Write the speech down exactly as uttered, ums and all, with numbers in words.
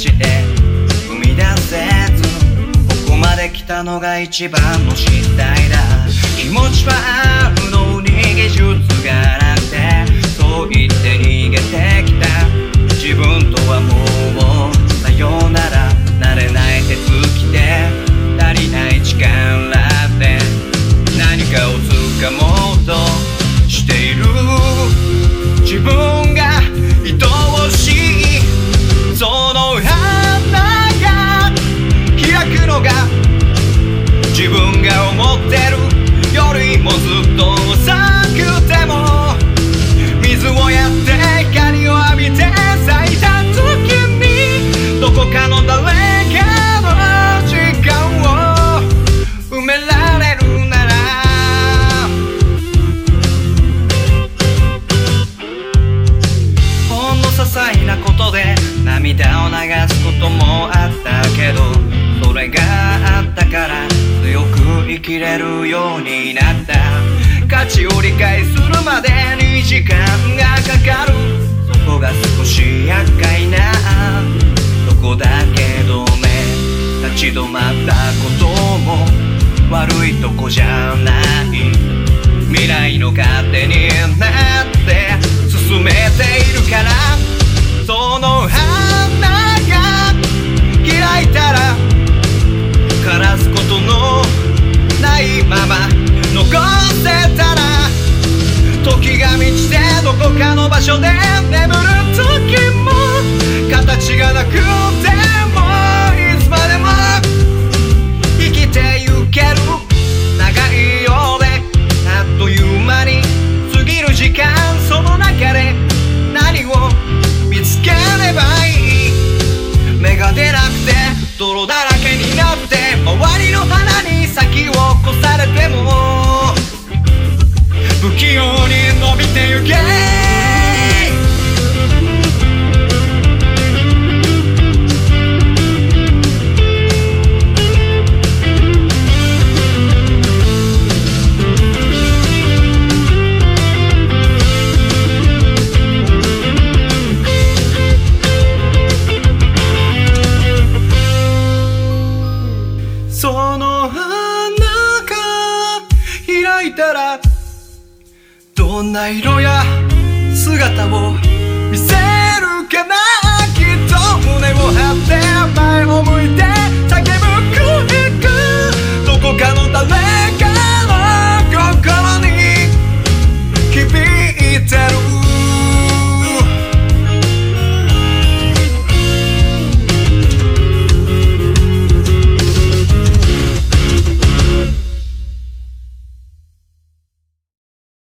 ちで踏み出せずここまで来たのが一番の失態だ。気持ちはあるのに技術がなくてそう言って逃げてきた自分とはもうさよなら。慣れない手つきで足りない力で何かを掴もうとしている自分が愛おしい。その花が開くのが自分が思ってるよりもずっと遅くても水をやって光を浴びて咲いた時にどこかの誰かの時間を埋められるならほんの些細なことで涙を流すこともあったけどそれがあったから強く生きれるようになった。価値を理解するまでに時間がかかるそこが少し厄介なとこだけどね。立ち止まったことも悪いとこじゃない。未来の糧になって進めているからその花が開いたら枯らすことのないまま残せたら時が満ちてどこかの場所で眠る時も形がなくてもいつまでも生きてゆける長いようであっという間に過ぎる時間その中で何を見つければいい。芽が出なくて泥だらけになって周りの花に先を越されても不器用に伸びてゆけ。その花が開いたらどんな色や姿を見せるかな。きっと胸を張って前を向いて